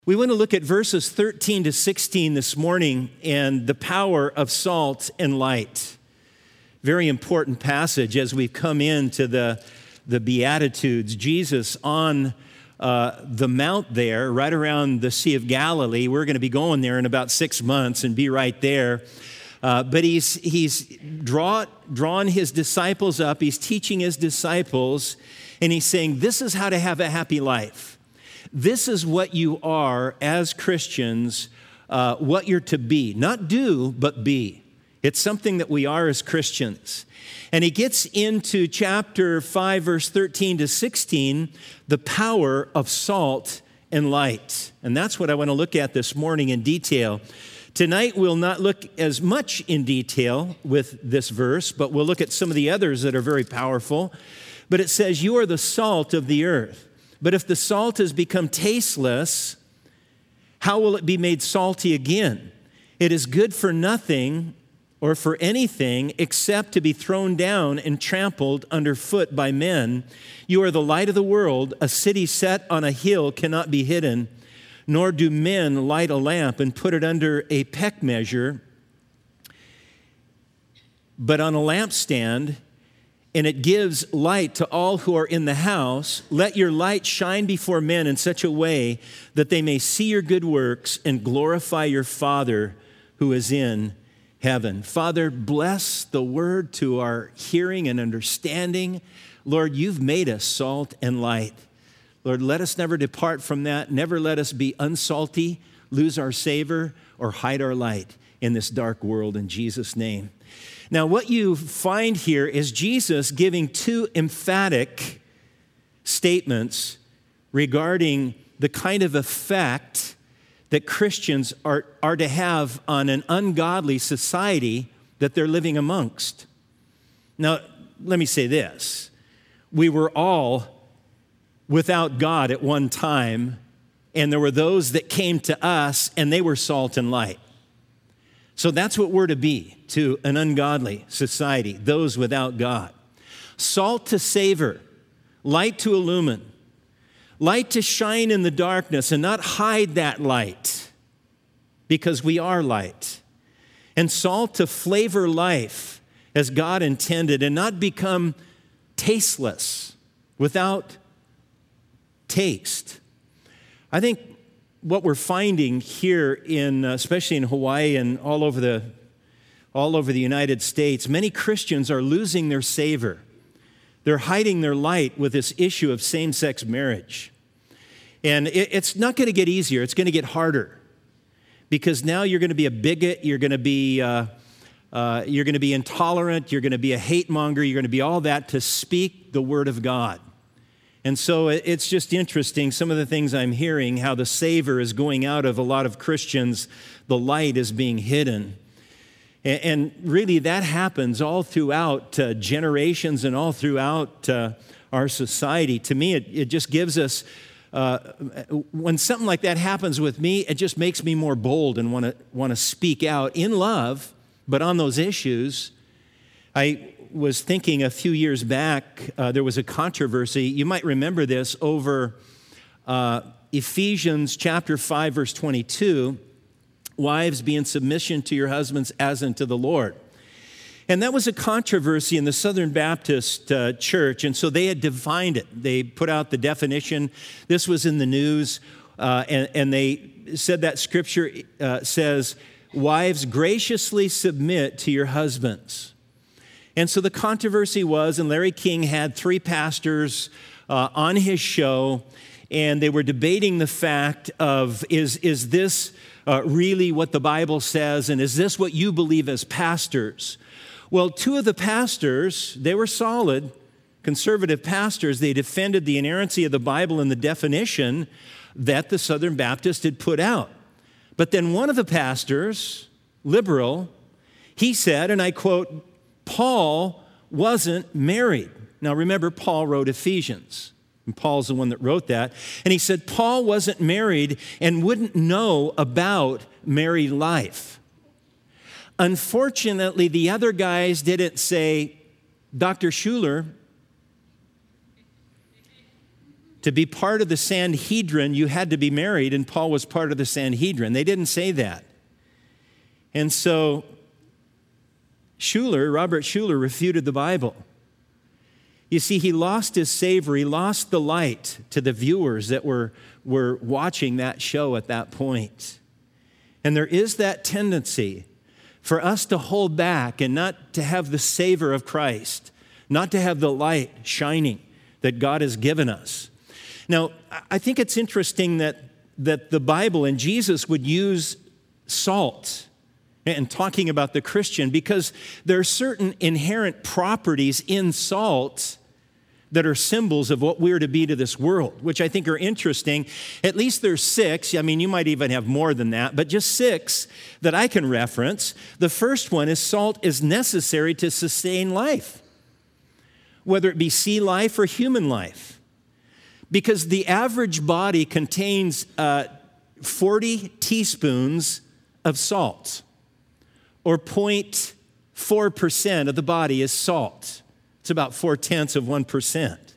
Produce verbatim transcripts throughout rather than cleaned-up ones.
We want to look at verses thirteen to sixteen this morning and the power of salt and light. Very important passage as we've come into the, the Beatitudes. Jesus on uh, the mount there, right around the Sea of Galilee. We're going to be going there in about six months and be right there. Uh, but he's, he's draw, drawn his disciples up. He's teaching his disciples, and he's saying, this is how to have a happy life. This is what you are as Christians, uh, what you're to be. Not do, but be. It's something that we are as Christians. And he gets into chapter five, verse thirteen to sixteen, the power of salt and light. And that's what I want to look at this morning in detail. Tonight, we'll not look as much in detail with this verse, but we'll look at some of the others that are very powerful. But it says, you are the salt of the earth. But if the salt has become tasteless, how will it be made salty again? It is good for nothing or for anything except to be thrown down and trampled underfoot by men. You are the light of the world. A city set on a hill cannot be hidden, nor do men light a lamp and put it under a peck measure, but on a lampstand, and it gives light to all who are in the house. Let your light shine before men in such a way that they may see your good works and glorify your Father who is in heaven. Father, bless the word to our hearing and understanding. Lord, you've made us salt and light. Lord, let us never depart from that. Never let us be unsalty, lose our savor, or hide our light in this dark world in Jesus' name. Now, what you find here is Jesus giving two emphatic statements regarding the kind of effect that Christians are, are to have on an ungodly society that they're living amongst. Now, let me say this. We were all without God at one time, and there were those that came to us, and they were salt and light. So that's what we're to be to an ungodly society, those without God. Salt to savor, light to illumine, light to shine in the darkness and not hide that light because we are light. And salt to flavor life as God intended and not become tasteless, without taste. I think what we're finding here, in, uh, especially in Hawaii and all over the all over the United States, many Christians are losing their savor. They're hiding their light with this issue of same-sex marriage. And it, it's not going to get easier. It's going to get harder. Because now you're going to be a bigot. You're going to be, uh, uh, you're going to be intolerant. You're going to be a hate monger. You're going to be all that to speak the word of God. And so it's just interesting, some of the things I'm hearing, how the savor is going out of a lot of Christians. The light is being hidden. And really that happens all throughout uh, generations and all throughout uh, our society. To me, it, it just gives us, uh, when something like that happens with me, it just makes me more bold and want to want to speak out in love, but on those issues. I was thinking a few years back, uh, there was a controversy. You might remember this over uh, Ephesians chapter five, verse twenty-two. Wives, be in submission to your husbands as unto the Lord. And that was a controversy in the Southern Baptist uh, Church, and so they had defined it. They put out the definition. This was in the news, uh, and, and they said that scripture uh, says, wives, graciously submit to your husbands. And so the controversy was, and Larry King had three pastors uh, on his show, and they were debating the fact of, is, is this uh, really what the Bible says, and is this what you believe as pastors? Well, two of the pastors, they were solid, conservative pastors. They defended the inerrancy of the Bible and the definition that the Southern Baptist had put out. But then one of the pastors, liberal, he said, and I quote, Paul wasn't married. Now remember, Paul wrote Ephesians, and Paul's the one that wrote that. And he said Paul wasn't married and wouldn't know about married life. Unfortunately, the other guys didn't say, Doctor Schuler, To be part of the Sanhedrin, you had to be married, and Paul was part of the Sanhedrin. They didn't say that. And so Schuller, Robert Schuller, refuted the Bible. You see, he lost his savor. He lost the light to the viewers that were, were watching that show at that point. And there is that tendency for us to hold back and not to have the savor of Christ, not to have the light shining that God has given us. Now, I think it's interesting that, that the Bible and Jesus would use salt and talking about the Christian, because there are certain inherent properties in salt that are symbols of what we're to be to this world, which I think are interesting. At least there's six. I mean, you might even have more than that, but just six that I can reference. The first one is salt is necessary to sustain life, whether it be sea life or human life, because the average body contains uh, forty teaspoons of salt, or zero point four percent of the body is salt. It's about four-tenths of one percent.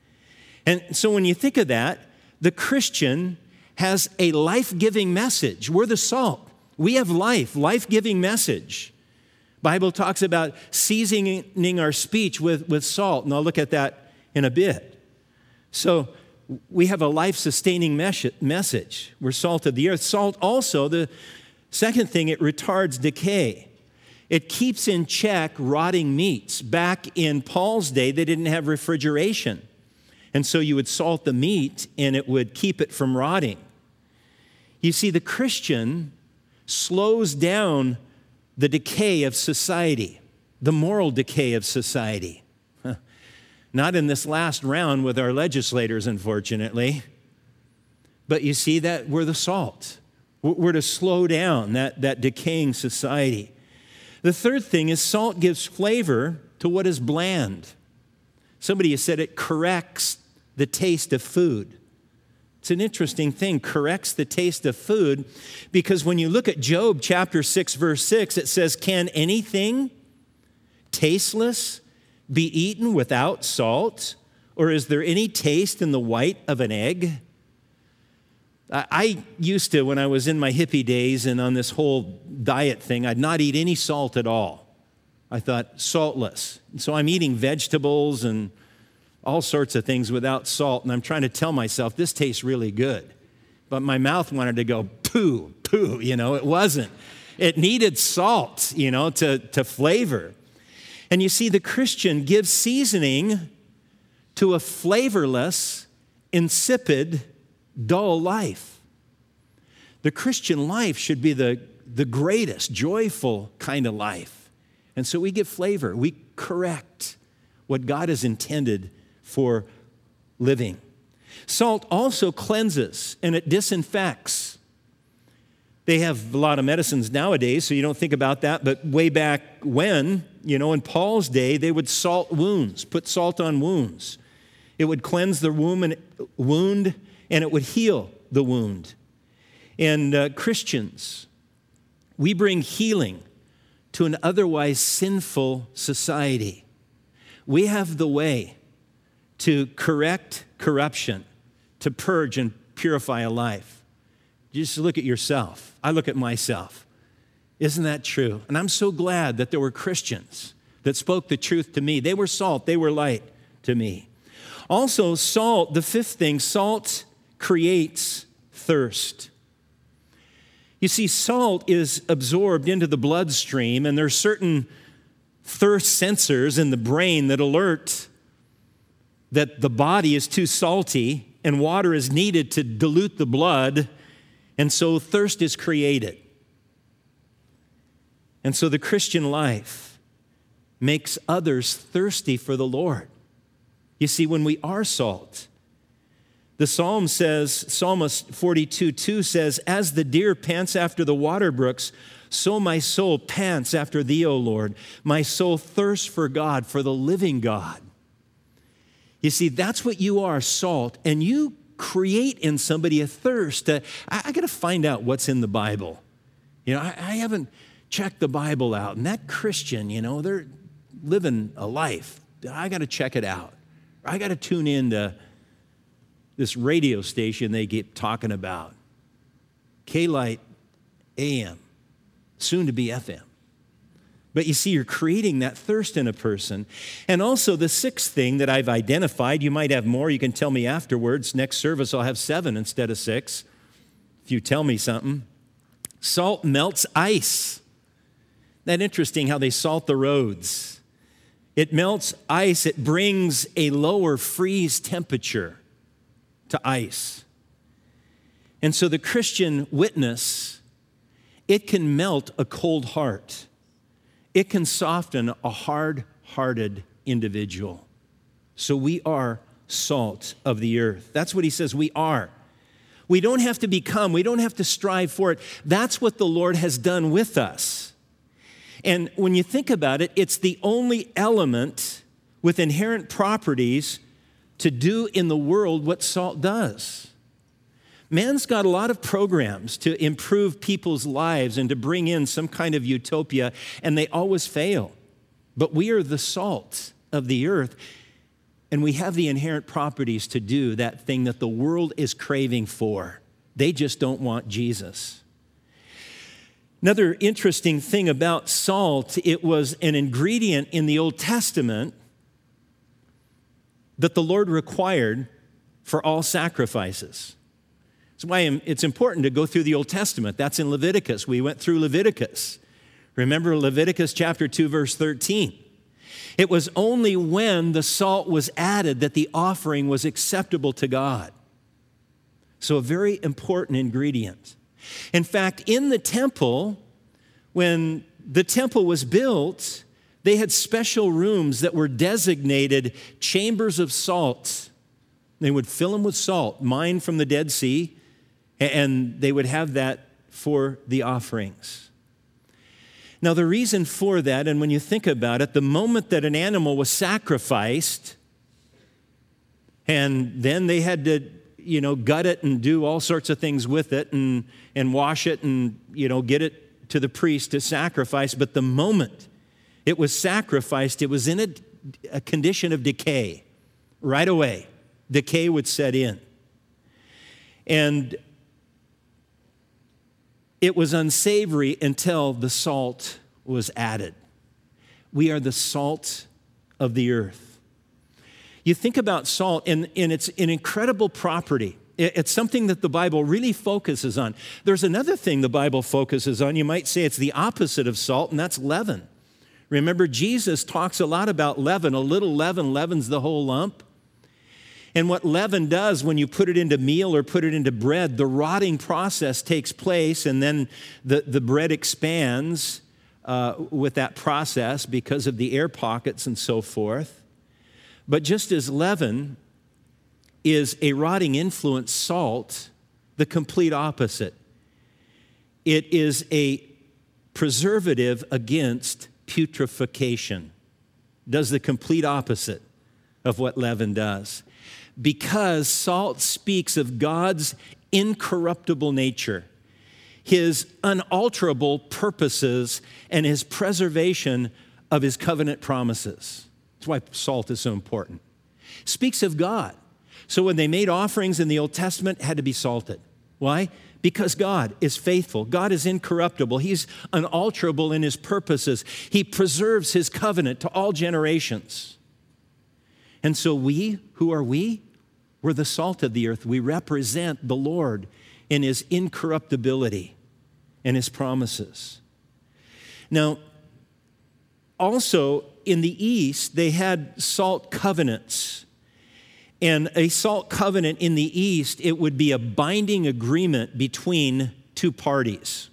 And so when you think of that, the Christian has a life-giving message. We're the salt. We have life, life-giving message. Bible talks about seasoning our speech with, with salt, and I'll look at that in a bit. So we have a life-sustaining mes- message. We're salt of the earth. Salt also, the second thing, it retards decay. It keeps in check rotting meats. Back in Paul's day, they didn't have refrigeration. And so you would salt the meat and it would keep it from rotting. You see, the Christian slows down the decay of society, the moral decay of society. Huh. Not in this last round with our legislators, unfortunately. But you see that we're the salt. We're to slow down that, that decaying society. The third thing is salt gives flavor to what is bland. Somebody has said it corrects the taste of food. It's an interesting thing, corrects the taste of food, because when you look at Job chapter six, verse six, it says, "Can anything tasteless be eaten without salt? Or is there any taste in the white of an egg?" I used to, when I was in my hippie days and on this whole diet thing, I'd not eat any salt at all. I thought, saltless. And so I'm eating vegetables and all sorts of things without salt, and I'm trying to tell myself, this tastes really good. But my mouth wanted to go, poo, poo, you know, it wasn't. It needed salt, you know, to, to flavor. And you see, the Christian gives seasoning to a flavorless, insipid, dull life. The Christian life should be the, the greatest, joyful kind of life. And so we give flavor. We correct what God has intended for living. Salt also cleanses and it disinfects. They have a lot of medicines nowadays, so you don't think about that. But way back when, you know, in Paul's day, they would salt wounds, put salt on wounds. It would cleanse the wound and it would heal the wound. And uh, Christians, we bring healing to an otherwise sinful society. We have the way to correct corruption, to purge and purify a life. Just look at yourself. I look at myself. Isn't that true? And I'm so glad that there were Christians that spoke the truth to me. They were salt, they were light to me. Also, salt, the fifth thing, salt creates thirst. You see, salt is absorbed into the bloodstream, and there's certain thirst sensors in the brain that alert that the body is too salty and water is needed to dilute the blood, and so thirst is created. And so the Christian life makes others thirsty for the Lord. You see, when we are salt, the Psalm says, Psalmist forty-two two says, "As the deer pants after the water brooks, so my soul pants after thee, O Lord. My soul thirsts for God, for the living God." You see, that's what you are, salt, and you create in somebody a thirst. Uh, I, I got to find out what's in the Bible. You know, I, I haven't checked the Bible out, and that Christian, you know, they're living a life. I got to check it out. I got to tune in to this radio station they keep talking about. K-Light A M, soon to be F M. But you see, you're creating that thirst in a person. And also the sixth thing that I've identified, you might have more, you can tell me afterwards. Next service I'll have seven instead of six, if you tell me something. Salt melts ice. Isn't that interesting how they salt the roads? It melts ice. It brings a lower freeze temperature to ice. And so the Christian witness, it can melt a cold heart. It can soften a hard-hearted individual. So we are salt of the earth. That's what he says we are. We don't have to become, we don't have to strive for it. That's what the Lord has done with us. And when you think about it, it's the only element with inherent properties to do in the world what salt does. Man's got a lot of programs to improve people's lives and to bring in some kind of utopia, and they always fail. But we are the salt of the earth, and we have the inherent properties to do that thing that the world is craving for. They just don't want Jesus. Another interesting thing about salt, it was an ingredient in the Old Testament that the Lord required for all sacrifices. That's why it's important to go through the Old Testament. That's in Leviticus. We went through Leviticus. Remember Leviticus chapter two, verse thirteen. It was only when the salt was added that the offering was acceptable to God. So a very important ingredient. In fact, in the temple, when the temple was built, they had special rooms that were designated chambers of salt. They would fill them with salt, mined from the Dead Sea, and they would have that for the offerings. Now, the reason for that, and when you think about it, the moment that an animal was sacrificed, and then they had to, you know, gut it and do all sorts of things with it and, and wash it and, you know, get it to the priest to sacrifice. But the moment it was sacrificed, it was in a, a condition of decay. Right away, decay would set in. And it was unsavory until the salt was added. We are the salt of the earth. You think about salt, and, and it's an incredible property. It's something that the Bible really focuses on. There's another thing the Bible focuses on. You might say it's the opposite of salt, and that's leaven. Remember, Jesus talks a lot about leaven. A little leaven leavens the whole lump. And what leaven does when you put it into meal or put it into bread, the rotting process takes place, and then the, the bread expands uh, with that process because of the air pockets and so forth. But just as leaven is a rotting influence, salt, the complete opposite. It is a preservative against putrefaction. Does the complete opposite of what leaven does. Because salt speaks of God's incorruptible nature, his unalterable purposes, and his preservation of his covenant promises. That's why salt is so important. Speaks of God. So when they made offerings in the Old Testament, it had to be salted. Why? Because God is faithful. God is incorruptible. He's unalterable in his purposes. He preserves his covenant to all generations. And so we, who are we? We're the salt of the earth. We represent the Lord in his incorruptibility and his promises. Now, also in the East, they had salt covenants. And a salt covenant in the East, it would be a binding agreement between two parties.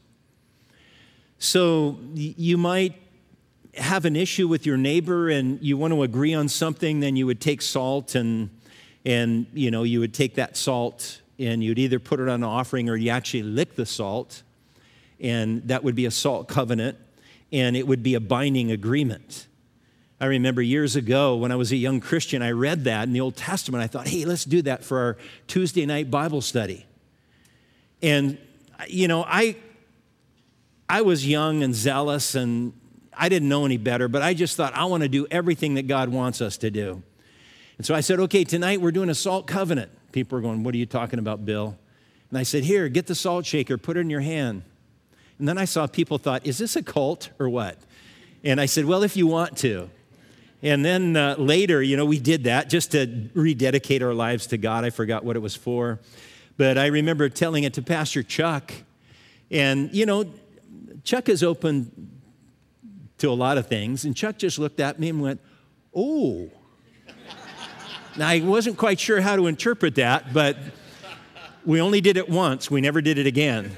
So you might have an issue with your neighbor and you want to agree on something, then you would take salt and, and you know, you would take that salt and you'd either put it on an offering or you actually lick the salt, and that would be a salt covenant, and it would be a binding agreement. I remember years ago when I was a young Christian, I read that in the Old Testament. I thought, hey, let's do that for our Tuesday night Bible study. And, you know, I, I was young and zealous and I didn't know any better, but I just thought, I want to do everything that God wants us to do. And so I said, okay, tonight we're doing a salt covenant. People were going, what are you talking about, Bill? And I said, here, get the salt shaker, put it in your hand. And then I saw people thought, is this a cult or what? And I said, well, if you want to. And then uh, later, you know, we did that just to rededicate our lives to God. I forgot what it was for. But I remember telling it to Pastor Chuck. And, you know, Chuck is open to a lot of things. And Chuck just looked at me and went, oh. Now, I wasn't quite sure how to interpret that, but we only did it once. We never did it again.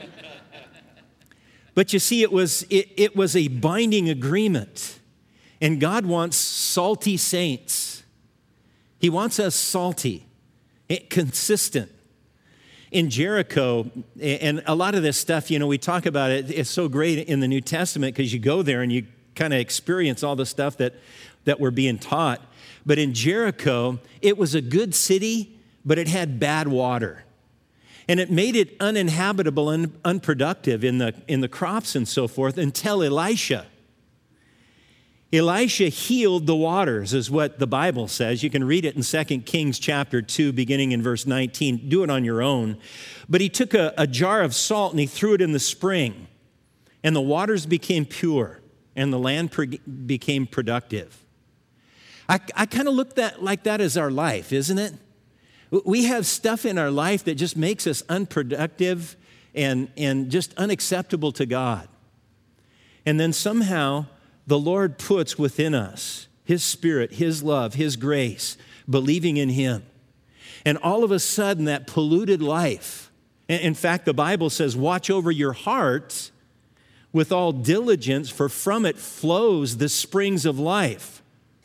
But you see, it was, it, it was a binding agreement. And God wants salty saints. He wants us salty, consistent. In Jericho, and a lot of this stuff, you know, we talk about it, it's so great in the New Testament because you go there and you kind of experience all the stuff that, that we're being taught. But in Jericho, it was a good city, but it had bad water. And it made it uninhabitable and unproductive in the, in the crops and so forth until Elisha. Elisha healed the waters, is what the Bible says. You can read it in Second Kings chapter two, beginning in verse nineteen. Do it on your own. But he took a, a jar of salt and he threw it in the spring. And the waters became pure and the land pro- became productive. I, I kind of look that like that as our life, isn't it? We have stuff in our life that just makes us unproductive and, and just unacceptable to God. And then somehow the Lord puts within us His Spirit, His love, His grace, believing in Him. And all of a sudden that polluted life, in fact, the Bible says, watch over your heart with all diligence, for from it flows the springs of life.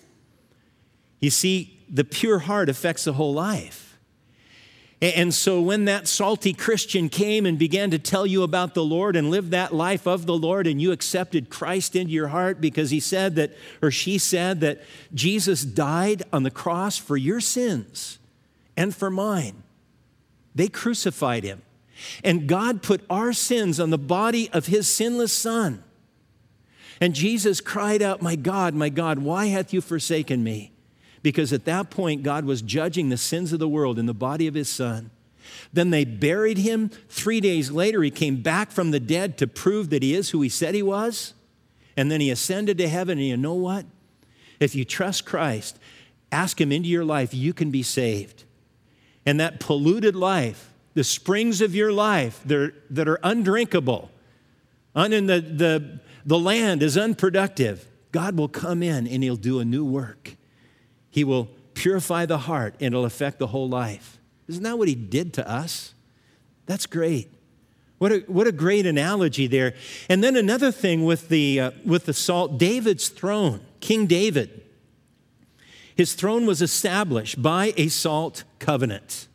You see, the pure heart affects the whole life. And so when that salty Christian came and began to tell you about the Lord and live that life of the Lord, and you accepted Christ into your heart because he said that, or she said that Jesus died on the cross for your sins and for mine. They crucified him. And God put our sins on the body of his sinless Son. And Jesus cried out, my God, my God, why hath you forsaken me? Because at that point, God was judging the sins of the world in the body of his Son. Then they buried him. Three days later, he came back from the dead to prove that he is who he said he was. And then he ascended to heaven. And you know what? If you trust Christ, ask him into your life, you can be saved. And that polluted life, the springs of your life that are undrinkable, un- and the, the, the land is unproductive, God will come in and he'll do a new work. He will purify the heart and it'll affect the whole life. Isn't that what he did to us? That's great. What a, what a great analogy there. And then another thing with the, uh, with the salt, David's throne, King David. His throne was established by a salt covenant.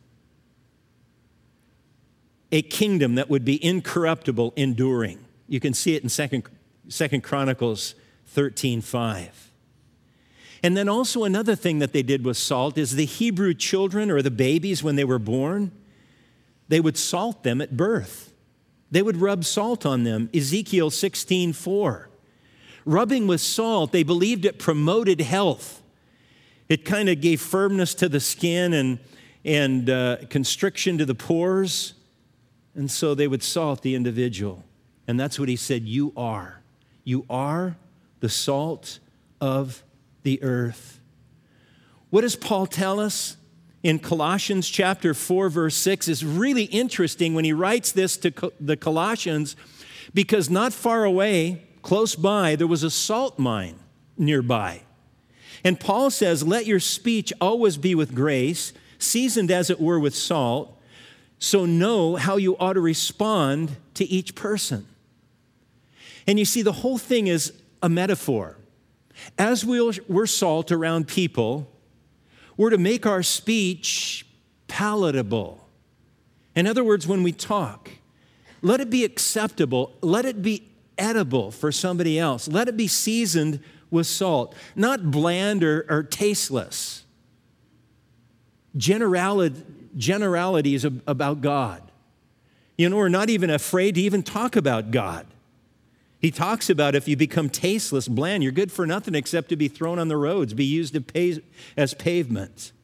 A kingdom that would be incorruptible, enduring. You can see it in Second, Second Chronicles thirteen five. And then also another thing that they did with salt is the Hebrew children or the babies when they were born, they would salt them at birth. They would rub salt on them, Ezekiel sixteen four. Rubbing with salt, they believed it promoted health. It kind of gave firmness to the skin and, and uh, constriction to the pores. And so they would salt the individual. And that's what he said, you are. You are the salt of the earth. What does Paul tell us in Colossians chapter four, verse six? Is really interesting when he writes this to the Colossians, because not far away, close by, there was a salt mine nearby. And Paul says, let your speech always be with grace, seasoned as it were with salt, so know how you ought to respond to each person. And you see, the whole thing is a metaphor. As we're salt around people, we're to make our speech palatable. In other words, when we talk, let it be acceptable. Let it be edible for somebody else. Let it be seasoned with salt, not bland or, or tasteless. Generality, generalities about God. You know, we're not even afraid to even talk about God. He talks about if you become tasteless, bland, you're good for nothing except to be thrown on the roads, be used as pavement.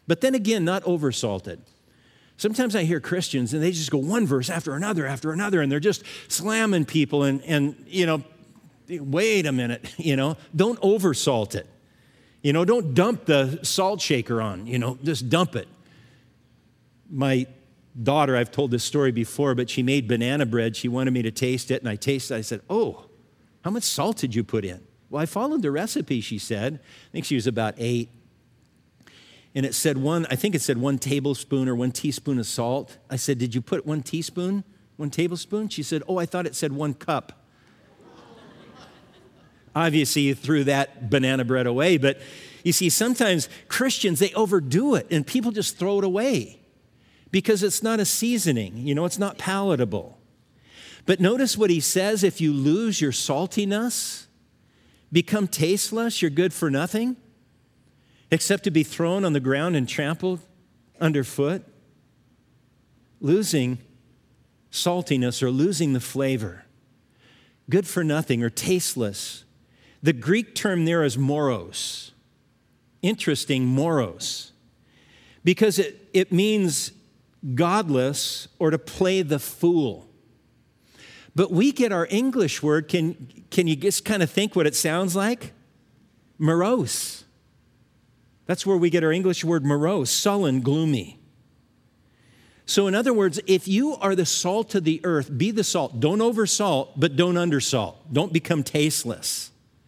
But then again, not oversalted. Sometimes I hear Christians and they just go one verse after another, after another, and they're just slamming people and, and you know, wait a minute, you know, don't oversalt it. You know, don't dump the salt shaker on, you know, just dump it. My daughter, I've told this story before, but she made banana bread. She wanted me to taste it, and I tasted it. I said, oh, how much salt did you put in? Well, I followed the recipe, she said. I think she was about eight. And it said one, I think it said one tablespoon or one teaspoon of salt. I said, did you put one teaspoon, one tablespoon? She said, oh, I thought it said one cup. Obviously, you threw that banana bread away. But you see, sometimes Christians, they overdo it, and people just throw it away because it's not a seasoning. You know, it's not palatable. But notice what he says, if you lose your saltiness, become tasteless, you're good for nothing, except to be thrown on the ground and trampled underfoot. Losing saltiness or losing the flavor. Good for nothing or tasteless. The Greek term there is moros. Interesting, moros. Because it, it means godless or to play the fool. But we get our English word, can, can you just kind of think what it sounds like? Morose. That's where we get our English word morose, sullen, gloomy. So in other words, if you are the salt of the earth, be the salt. Don't oversalt, but don't undersalt. Don't become tasteless.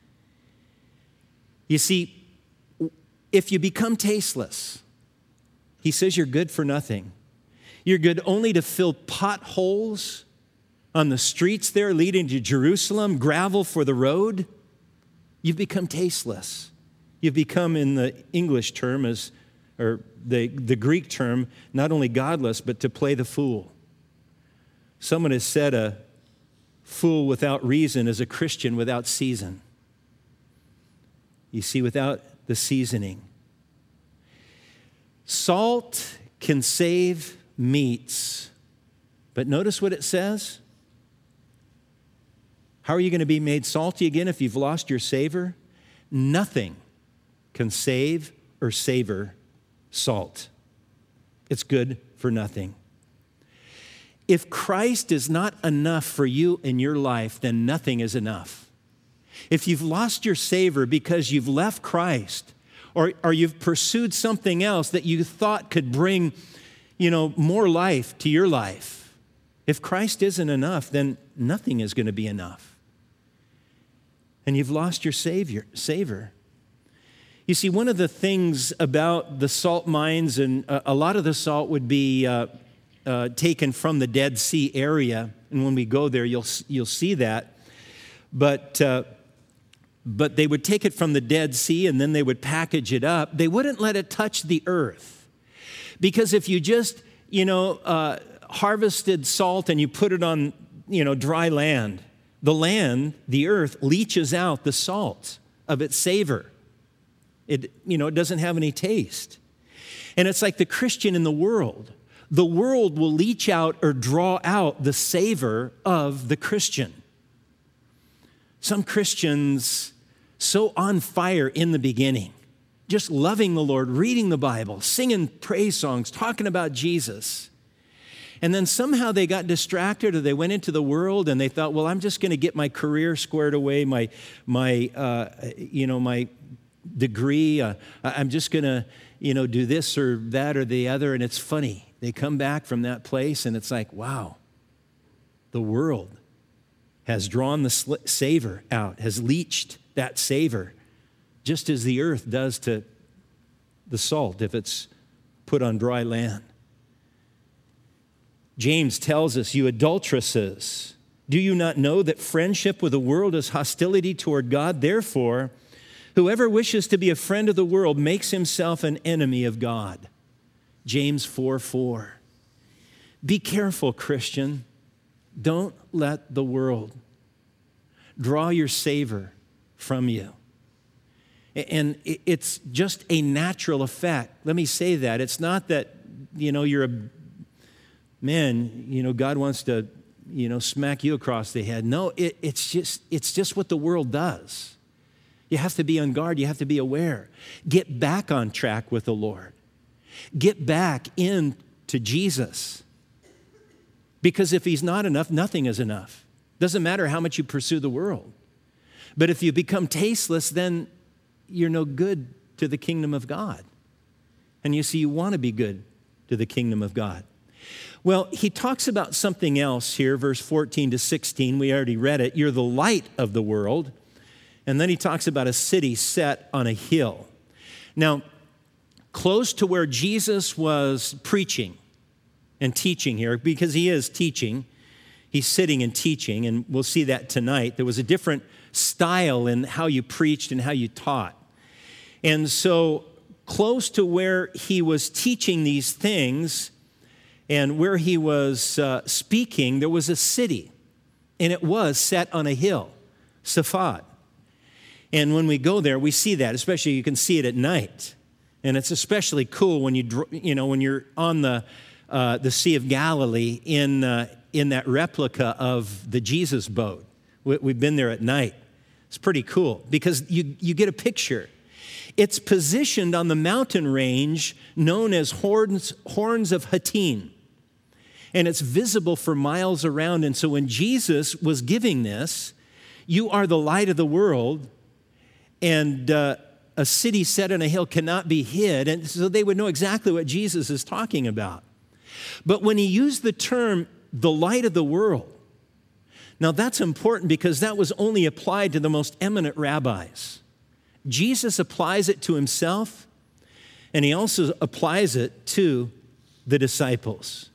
You see, if you become tasteless, he says you're good for nothing. You're good only to fill potholes on the streets there leading to Jerusalem, gravel for the road. You've become tasteless. You've become, in the English term, as, or the, the Greek term, not only godless, but to play the fool. Someone has said a fool without reason is a Christian without season. You see, without the seasoning. Salt can save meats, but notice what it says. How are you going to be made salty again if you've lost your savor? Nothing can save or savor salt. It's good for nothing. If Christ is not enough for you in your life, then nothing is enough. If you've lost your savor because you've left Christ, or, or you've pursued something else that you thought could bring, you know, more life to your life, if Christ isn't enough, then nothing is going to be enough. And you've lost your savior, savor. You see, one of the things about the salt mines, and a, a lot of the salt would be uh, uh, taken from the Dead Sea area, and when we go there, you'll you'll see that. But uh, but they would take it from the Dead Sea, and then they would package it up. They wouldn't let it touch the earth, because if you just you know uh, harvested salt and you put it on you know dry land, the land, the earth, leaches out the salt of its savor. It, you know, it doesn't have any taste. And it's like the Christian in the world. The world will leach out or draw out the savor of the Christian. Some Christians so on fire in the beginning, just loving the Lord, reading the Bible, singing praise songs, talking about Jesus. And then somehow they got distracted, or they went into the world and they thought, well, I'm just going to get my career squared away, my, my, uh, you know, my degree. Uh, I'm just going to, you know, do this or that or the other. And it's funny. They come back from that place and it's like, wow, the world has drawn the sl- savor out, has leached that savor, just as the earth does to the salt if it's put on dry land. James tells us, you adulteresses, do you not know that friendship with the world is hostility toward God? Therefore, whoever wishes to be a friend of the world makes himself an enemy of God. James four four. Be careful, Christian. Don't let the world draw your savor from you. And it's just a natural effect. Let me say that. It's not that, you know, you're a, man, you know, God wants to, you know, smack you across the head. No, it, it's just, it's just what the world does. You have to be on guard. You have to be aware. Get back on track with the Lord. Get back into Jesus. Because if he's not enough, nothing is enough. Doesn't matter how much you pursue the world. But if you become tasteless, then you're no good to the kingdom of God. And you see, you want to be good to the kingdom of God. Well, he talks about something else here, verse fourteen to sixteen. We already read it. You're the light of the world. And then he talks about a city set on a hill. Now, close to where Jesus was preaching and teaching here, because he is teaching, he's sitting and teaching, and we'll see that tonight. There was a different style in how you preached and how you taught. And so close to where he was teaching these things and where he was uh, speaking, there was a city, and it was set on a hill, Safat. And when we go there, we see that, especially you can see it at night. And it's especially cool when, you, you know, when you're on the, uh, the Sea of Galilee in, uh, in that replica of the Jesus boat. We, we've been there at night. It's pretty cool because you, you get a picture. It's positioned on the mountain range known as Horns, Horns of Hattin. And it's visible for miles around. And so when Jesus was giving this, you are the light of the world, and uh, a city set on a hill cannot be hid. And so they would know exactly what Jesus is talking about. But when he used the term, the light of the world, now that's important because that was only applied to the most eminent rabbis. Jesus applies it to himself, and he also applies it to the disciples.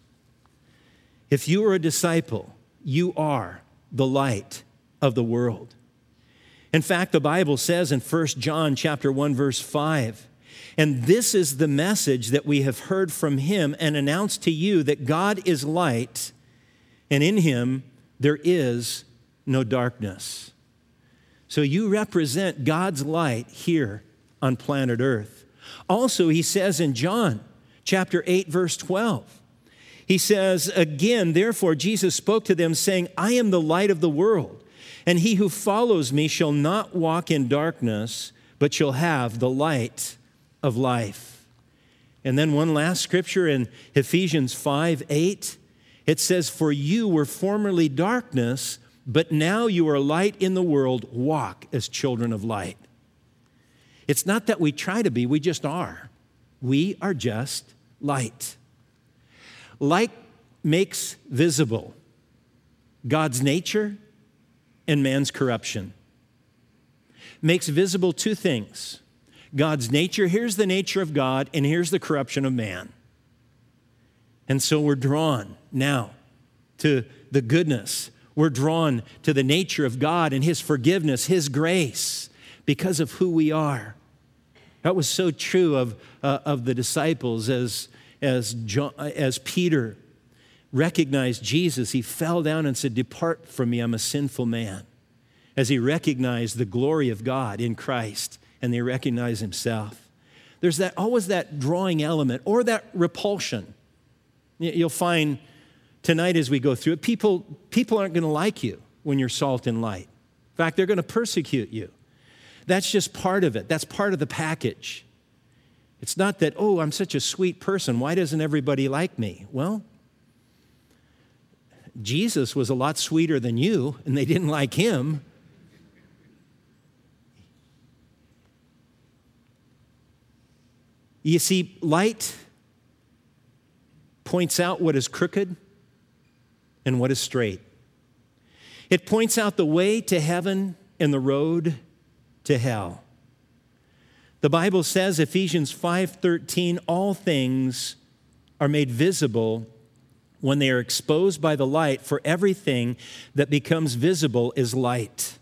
If you are a disciple, you are the light of the world. In fact, the Bible says in First John chapter one, verse five, and this is the message that we have heard from him and announced to you, that God is light, and in him there is no darkness. So you represent God's light here on planet Earth. Also, he says in John chapter eight, verse twelve, he says, again, therefore, Jesus spoke to them saying, I am the light of the world, and he who follows me shall not walk in darkness, but shall have the light of life. And then one last scripture in Ephesians five, eight, it says, for you were formerly darkness, but now you are light in the world. Walk as children of light. It's not that we try to be, we just are. We are just light. Light makes visible God's nature and man's corruption. Makes visible two things. God's nature, here's the nature of God, and here's the corruption of man. And so we're drawn now to the goodness. We're drawn to the nature of God and his forgiveness, his grace, because of who we are. That was so true of, uh, of the disciples as As, John, as Peter recognized Jesus, he fell down and said, depart from me, I'm a sinful man. As he recognized the glory of God in Christ, and they recognize himself. There's that always that drawing element or that repulsion. You'll find tonight as we go through it, people, people aren't going to like you when you're salt and light. In fact, they're going to persecute you. That's just part of it. That's part of the package. It's not that, oh, I'm such a sweet person. Why doesn't everybody like me? Well, Jesus was a lot sweeter than you, and they didn't like him. You see, light points out what is crooked and what is straight. It points out the way to heaven and the road to hell. The Bible says, Ephesians five thirteen, all things are made visible when they are exposed by the light, for everything that becomes visible is light.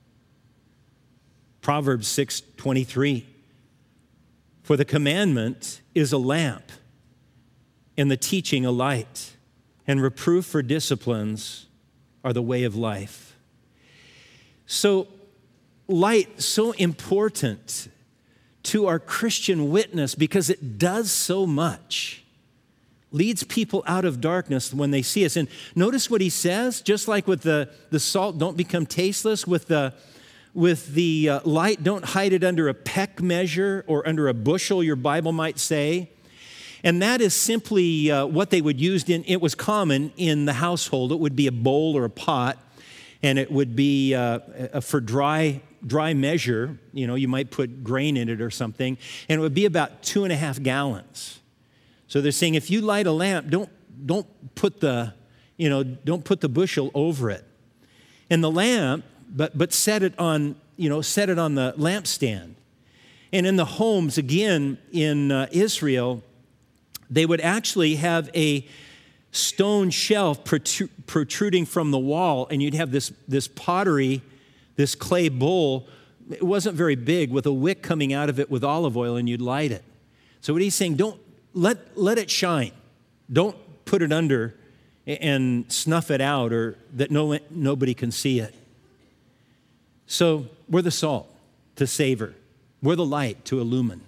Proverbs six twenty-three, for the commandment is a lamp, and the teaching a light, and reproof for disciplines are the way of life. So, light, so important to our Christian witness because it does so much. Leads people out of darkness when they see us. And notice what he says, just like with the, the salt, don't become tasteless. With the, with the uh, light, don't hide it under a peck measure or under a bushel, your Bible might say. And that is simply uh, what they would use in, it was common in the household. It would be a bowl or a pot, and it would be uh, a, for dry dry measure. You know, you might put grain in it or something, and it would be about two and a half gallons. So they're saying, if you light a lamp, don't don't put the, you know, don't put the bushel over it. And the lamp, but but set it on, you know, set it on the lampstand. And in the homes, again, in uh, Israel, they would actually have a stone shelf protruding from the wall, and you'd have this, this pottery, this clay bowl. It wasn't very big, with a wick coming out of it with olive oil, and you'd light it. So what he's saying, don't let, let it shine. Don't put it under and snuff it out, or that no, nobody can see it. So we're the salt to savor. We're the light to illumine.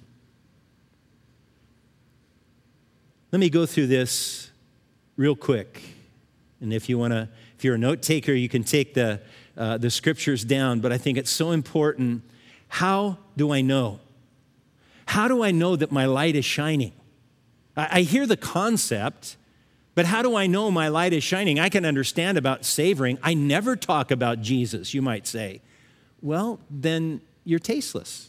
Let me go through this real quick. And if you want to, if you're a note taker, you can take the, uh, the scriptures down. But I think it's so important. How do I know? How do I know that my light is shining? I, I hear the concept, but how do I know my light is shining? I can understand about savoring. I never talk about Jesus, you might say. Well, then you're tasteless.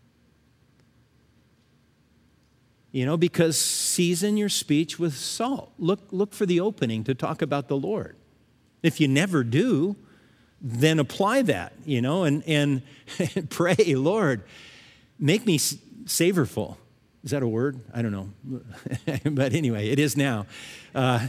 You know, because season your speech with salt. Look, look for the opening to talk about the Lord. If you never do, then apply that, you know, and, and pray, Lord, make me savorful. Is that a word? I don't know. But anyway, it is now. Uh,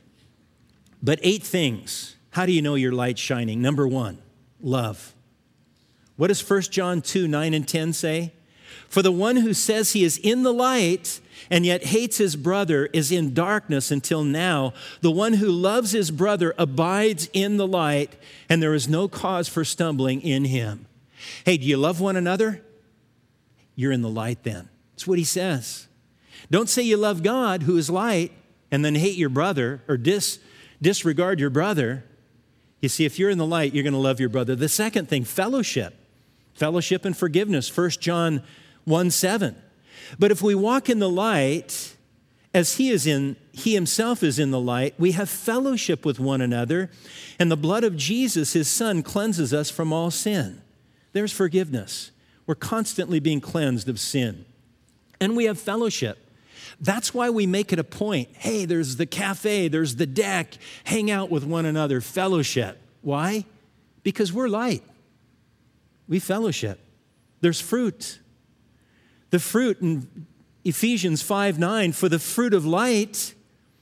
but eight things. How do you know your light's shining? Number one, love. What does First John two, nine and ten say? For the one who says he is in the light and yet hates his brother is in darkness until now. The one who loves his brother abides in the light, and there is no cause for stumbling in him. Hey, do you love one another? You're in the light then. That's what he says. Don't say you love God, who is light, and then hate your brother or dis, disregard your brother. You see, if you're in the light, you're going to love your brother. The second thing, fellowship. Fellowship and forgiveness. First John one seven. But if we walk in the light, as he is in, he himself is in the light, we have fellowship with one another, and the blood of Jesus, his son, cleanses us from all sin. There's forgiveness. We're constantly being cleansed of sin. And we have fellowship. That's why we make it a point. Hey, there's the cafe, there's the deck, hang out with one another, fellowship. Why? Because we're light. We fellowship. There's fruit. The fruit in Ephesians five nine, for the fruit of light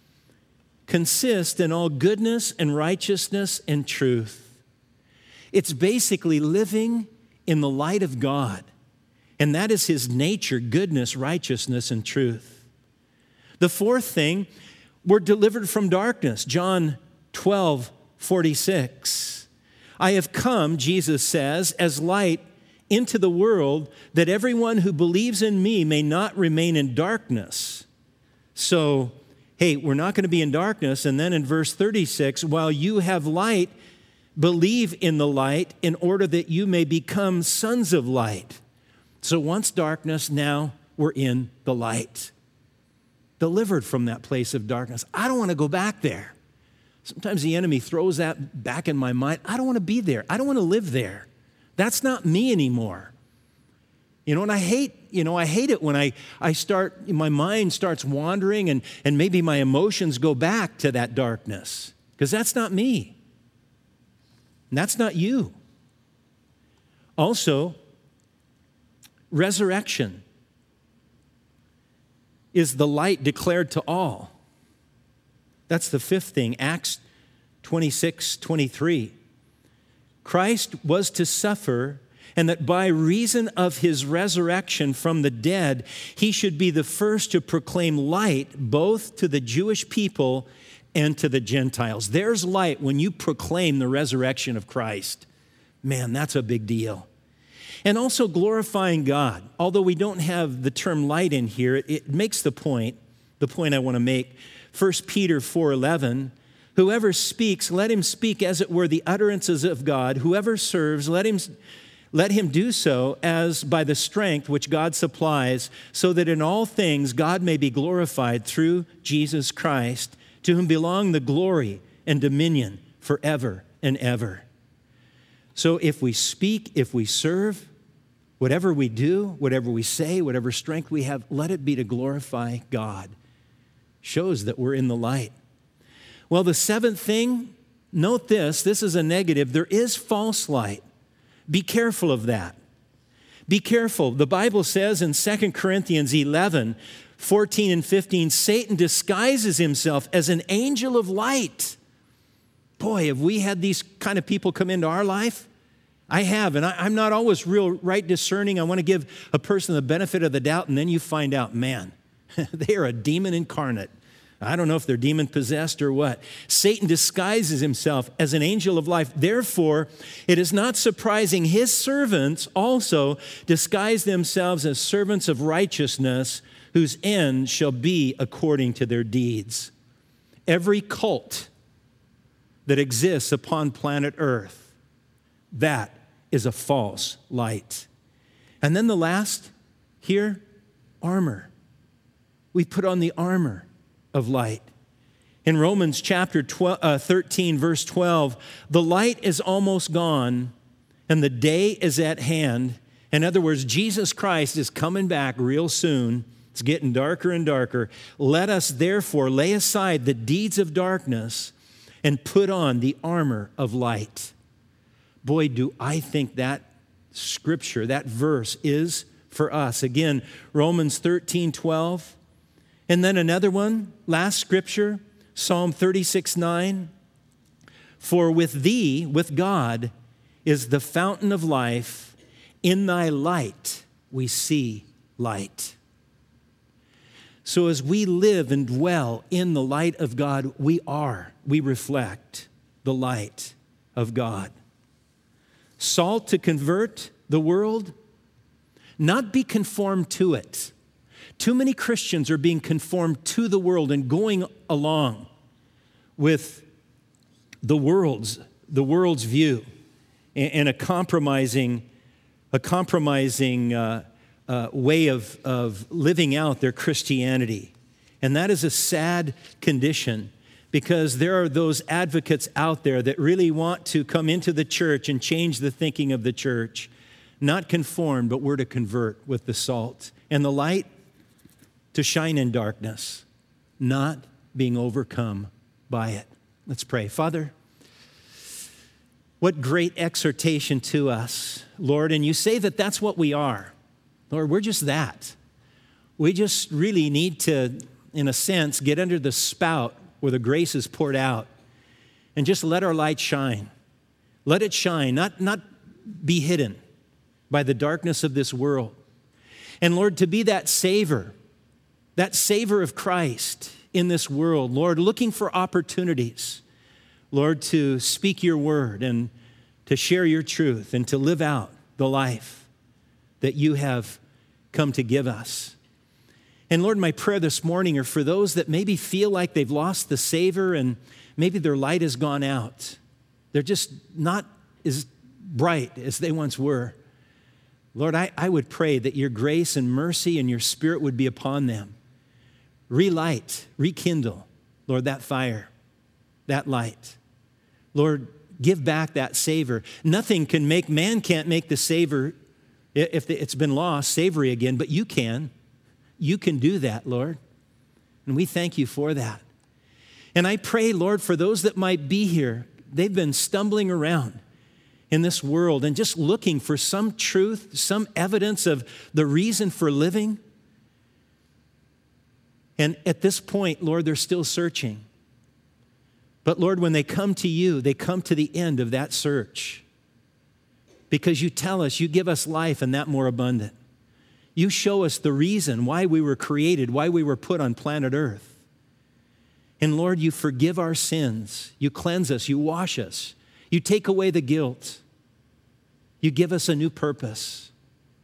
consists in all goodness and righteousness and truth. It's basically living in the light of God. And that is his nature, goodness, righteousness, and truth. The fourth thing, we're delivered from darkness. John twelve forty-six. I have come, Jesus says, as light into the world, that everyone who believes in me may not remain in darkness. So, hey, we're not going to be in darkness. And then in verse thirty-six, while you have light, believe in the light in order that you may become sons of light. So once darkness, now we're in the light. Delivered from that place of darkness. I don't want to go back there. Sometimes the enemy throws that back in my mind. I don't want to be there. I don't want to live there. That's not me anymore. You know, and I hate, you know, I hate it when I, I start, my mind starts wandering and, and maybe my emotions go back to that darkness, because that's not me. And that's not you. Also, resurrection is the light declared to all. That's the fifth thing, Acts twenty-six twenty-three. Christ was to suffer, and that by reason of his resurrection from the dead, he should be the first to proclaim light both to the Jewish people and to the Gentiles. There's light when you proclaim the resurrection of Christ. Man, that's a big deal. And also glorifying God. Although we don't have the term light in here, it, it makes the point, the point I want to make. First Peter four eleven, whoever speaks, let him speak as it were the utterances of God. Whoever serves, let him, let him do so as by the strength which God supplies, so that in all things God may be glorified through Jesus Christ, to whom belong the glory and dominion forever and ever. So if we speak, if we serve, whatever we do, whatever we say, whatever strength we have, let it be to glorify God. Shows that we're in the light. Well, the seventh thing, note this, this is a negative. There is false light. Be careful of that. Be careful. The Bible says in Second Corinthians eleven, fourteen and fifteen, Satan disguises himself as an angel of light. Boy, have we had these kind of people come into our life? I have, and I, I'm not always real right discerning. I want to give a person the benefit of the doubt, and then you find out, man, they are a demon incarnate. I don't know if they're demon-possessed or what. Satan disguises himself as an angel of light. Therefore, it is not surprising his servants also disguise themselves as servants of righteousness, whose end shall be according to their deeds. Every cult that exists upon planet Earth, that is a false light. And then the last here, armor. We put on the armor of light. In Romans chapter twelve, uh, thirteen, verse twelve, the light is almost gone and the day is at hand. In other words, Jesus Christ is coming back real soon. It's getting darker and darker. Let us therefore lay aside the deeds of darkness and put on the armor of light. Boy, do I think that scripture, that verse is for us. Again, Romans thirteen, twelve. And then another one, last scripture, Psalm thirty-six, nine. For with thee, with God, is the fountain of life. In thy light we see light. So as we live and dwell in the light of God, we are, we reflect the light of God. Salt to convert the world, not be conformed to it. Too many Christians are being conformed to the world and going along with the world's, the world's view and a compromising, a compromising uh, uh, way of, of living out their Christianity. And that is a sad condition, because there are those advocates out there that really want to come into the church and change the thinking of the church. Not conform, but we're to convert with the salt and the light, to shine in darkness, not being overcome by it. Let's pray. Father, what great exhortation to us, Lord. And you say that that's what we are. Lord, we're just that. We just really need to, in a sense, get under the spout where the grace is poured out and just let our light shine. Let it shine, not, not be hidden by the darkness of this world. And Lord, to be that savor, that savor of Christ in this world, Lord, looking for opportunities, Lord, to speak your word and to share your truth and to live out the life that you have come to give us. And Lord, my prayer this morning are for those that maybe feel like they've lost the savor and maybe their light has gone out. They're just not as bright as they once were. Lord, I, I would pray that your grace and mercy and your spirit would be upon them. Relight, rekindle, Lord, that fire, that light. Lord, give back that savor. Nothing can make, man can't make the savor, if it's been lost, savory again, but you can. You can do that, Lord. And we thank you for that. And I pray, Lord, for those that might be here, they've been stumbling around in this world and just looking for some truth, some evidence of the reason for living. And at this point, Lord, they're still searching. But Lord, when they come to you, they come to the end of that search. Because you tell us, you give us life and that more abundant. You show us the reason why we were created, why we were put on planet Earth. And Lord, you forgive our sins. You cleanse us. You wash us. You take away the guilt. You give us a new purpose.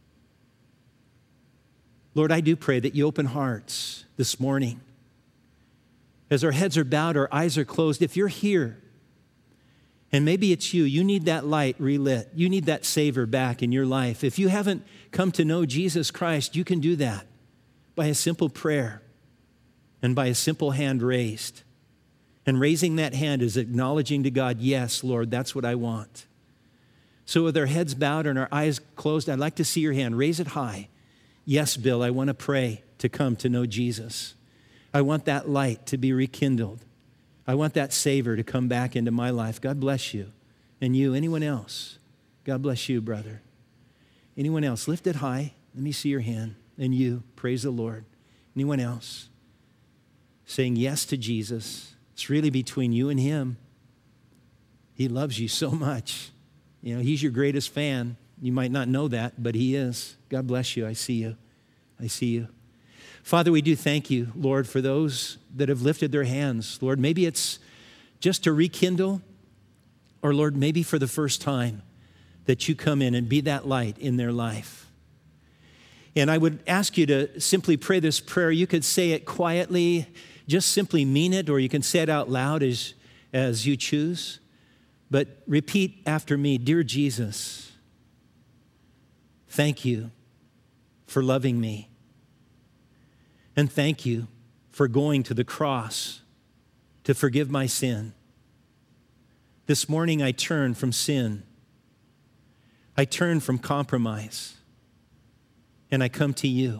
Lord, I do pray that you open hearts this morning. As our heads are bowed, our eyes are closed, if you're here And maybe it's you. You need that light relit. You need that Savior back in your life. If you haven't come to know Jesus Christ, you can do that by a simple prayer and by a simple hand raised. And raising that hand is acknowledging to God, yes, Lord, that's what I want. So with our heads bowed and our eyes closed, I'd like to see your hand. Raise it high. Yes, Bill, I want to pray to come to know Jesus. I want that light to be rekindled. I want that Savior to come back into my life. God bless you. And you, anyone else? God bless you, brother. Anyone else? Lift it high. Let me see your hand. And you, praise the Lord. Anyone else? Saying yes to Jesus. It's really between you and him. He loves you so much. You know, he's your greatest fan. You might not know that, but he is. God bless you. I see you. I see you. Father, we do thank you, Lord, for those that have lifted their hands. Lord, maybe it's just to rekindle, or Lord, maybe for the first time that you come in and be that light in their life. And I would ask you to simply pray this prayer. You could say it quietly, just simply mean it, or you can say it out loud as, as you choose. But repeat after me, dear Jesus, thank you for loving me. And thank you for going to the cross to forgive my sin. This morning I turn from sin. I turn from compromise. And I come to you.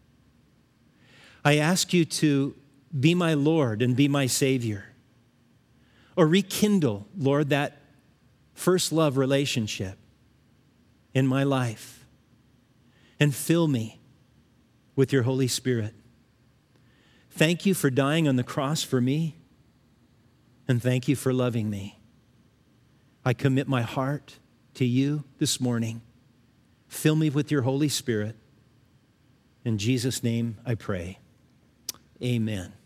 I ask you to be my Lord and be my Savior. Or rekindle, Lord, that first love relationship in my life. And fill me with your Holy Spirit. Thank you for dying on the cross for me, and thank you for loving me. I commit my heart to you this morning. Fill me with your Holy Spirit. In Jesus' name I pray. Amen.